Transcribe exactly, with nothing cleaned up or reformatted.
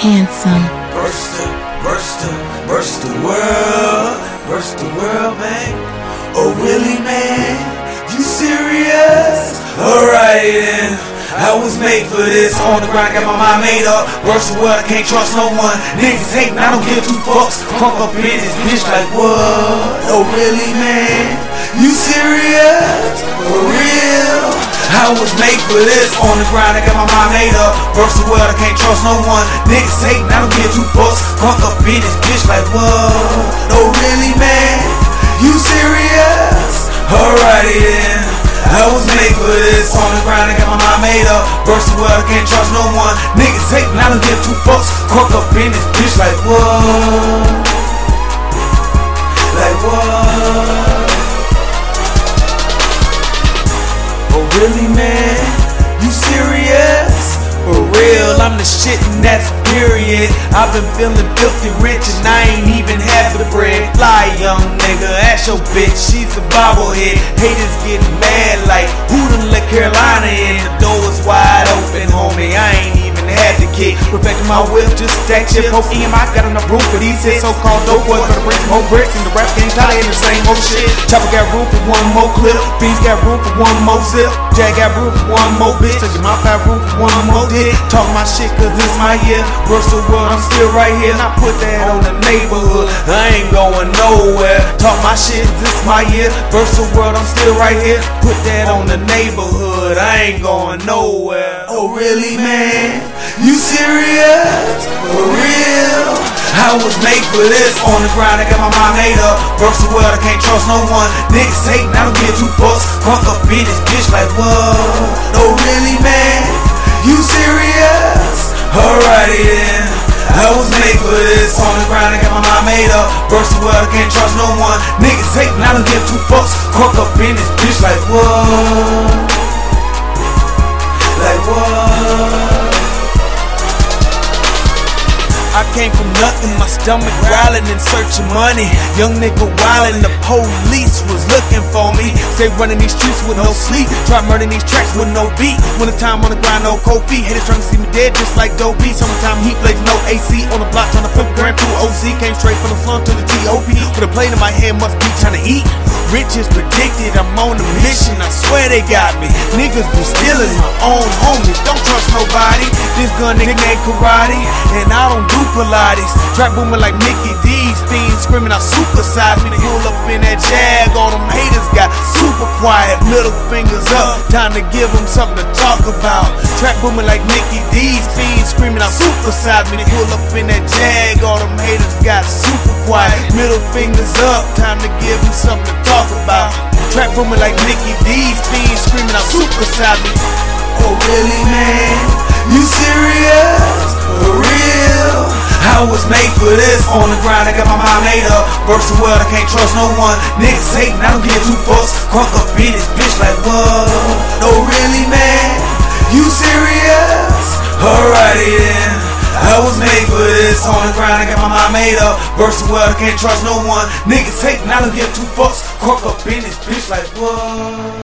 handsome. Burst the, burst the, burst the world, burst the world, man. Oh really, man? You serious? Alright then. I was made for this. On the grind, got my mind made up. Burst the world, I can't trust no one. Niggas hating, I don't give two fucks. Crunk up in this bitch like what? Oh really, man? You serious? For real? I was made for this. On the grind, I got my mind made up. Burst the world, I can't trust no one. Niggas hating, I don't give two fucks. Crunk up in this bitch like what? Oh really, man? You serious? Alrighty then. I was made for this. On the grind, I got my mind made up. Burst the world, I can't trust no one. Niggas hating, I don't give two fucks. Crunk up in this bitch like what? Like what? Oh really, man? You serious? For real, I'm the shit and that's period. I've been feeling filthy rich and I ain't even half the bread. Fly young nigga, ask your bitch, she's a bobblehead. Haters getting mad like, who done let Carolina in? The door is wide open, homie, I ain't even had the kick. Perfecting my whip, just stack shit. Poke E M I got enough room for these hits. So-called dope boys gonna bring some more bricks. And the rap game tired in the same old shit. Chopper got room for one more clip. Beans got room for one more zip. Jag got room for one more bitch. Till your mouth got room for one more dick. Talk my shit cause it's my year. Burst the world, I'm still right here. And I put that on the neighborhood. I ain't going nowhere. Talk my shit, this my year. Burst the world, I'm still right here. Put that on the neighborhood. I ain't going nowhere. Oh really, man? You serious? For real? I was made for this. On the grind, I got my mind made up. Burst the world, I can't trust no one. Niggas hating, I don't give two fucks. Crunk up in this bitch like what? Oh really, man? You serious? Alrighty then. I was made for this. On the grind, I got my mind made up. Burst the world, I can't trust no one. Niggas hating, I don't give two fucks. Crunk up in this bitch like what? Like what? I came from nothing, my stomach growling in search of money. Young nigga wildin', the police was looking for me. Stay running these streets with no sleep. Try murdering these tracks with no beat. Winter time on the grind, no cold feet. Haters trying to see me dead just like Dope B. Summertime heat blades, no A C. On the block trying to flip grand two O Z. Came straight from the slum to the T O P. With a plate in my hand, must be trying to eat. Rich is predicted, I'm on a mission. I swear they got me. Niggas be stealing my own homies. Don't trust nobody. This gun nigga ain't karate, and I don't do Pilates. Trap booming like Mickey D's. Fiends screaming out supersize me. Pull up in that Jag. All them haters got super quiet. Middle fingers up. Time to give them something to talk about. Trap booming like Mickey D's. Fiends screaming out supersize me. Pull up in that Jag. All them haters got super quiet. Middle fingers up. Time to give them something to talk about. Trap booming like Mickey D's. Fiends screaming out supersize me. Oh really, man? You serious? For real? I was made for this. On the grind, I got my mind made up. Burst the world, I can't trust no one. Niggas hating, I don't give two fucks. Crunk up in this bitch like what? Oh really, man? You serious? Alrighty then. I was made for this. On the grind, I got my mind made up. Burst the world, I can't trust no one. Niggas hating, I don't give two fucks. Crunk up in this bitch like what?